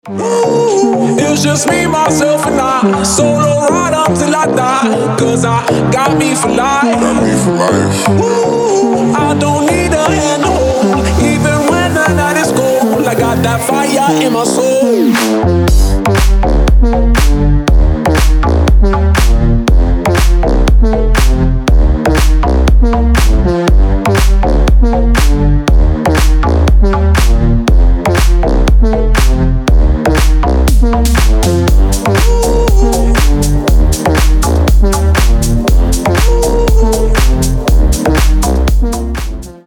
It's just me, myself, and I. Solo ride up till I die. Cause I got me for life. I don't need a hand to hold. Even when the night is cold, I got that fire in my soul.